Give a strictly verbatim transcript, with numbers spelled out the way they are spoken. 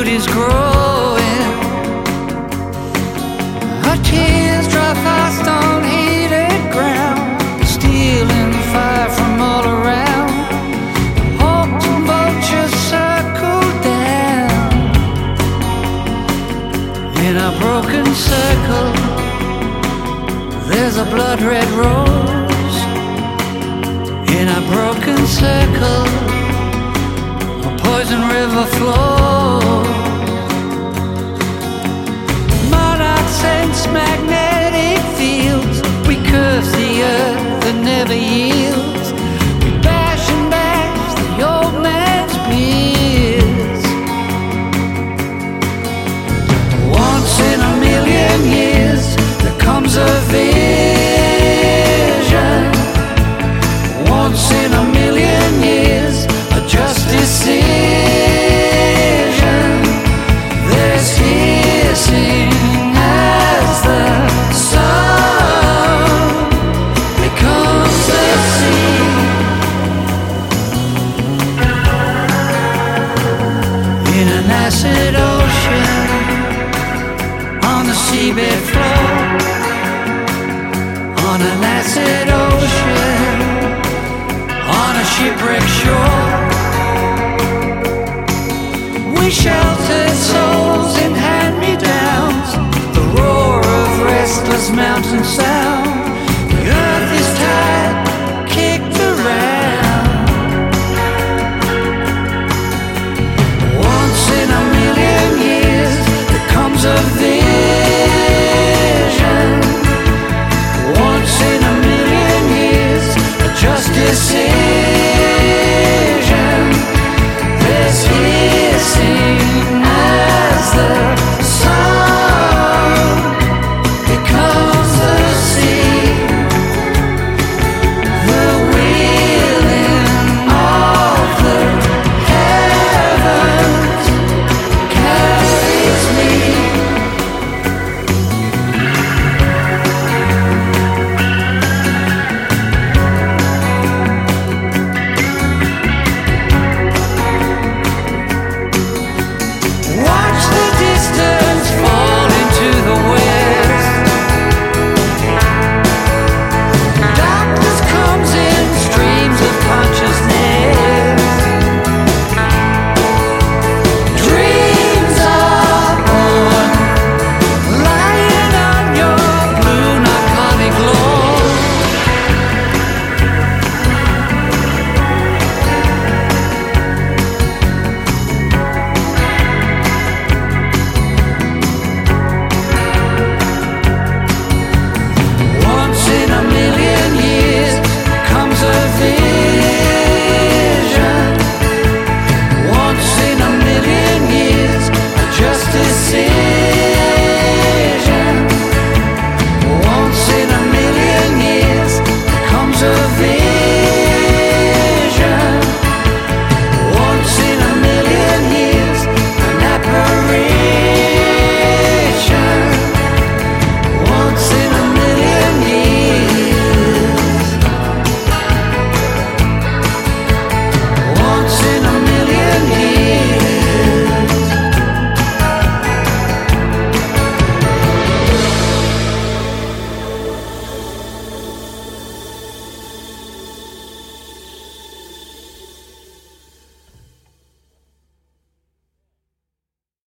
root is growing. Our tears dry fast on heated ground, stealing fire from all around. Hawks and vultures circle down. In a broken circle, there's a blood red rose. In a broken circle, a poison river flows. Monarch sense magnetic fields. We curse the earth that never yields. We bash and bash the old man's beers. Once in a million years there comes a vision. Once in a million years a just decision. There's hissing as the sun becomes the sea. In an acid ocean, on the seabed floor, on an acid ocean, on a shipwreck shore. We sheltered souls in hand-me-downs, the roar of restless mountain sound.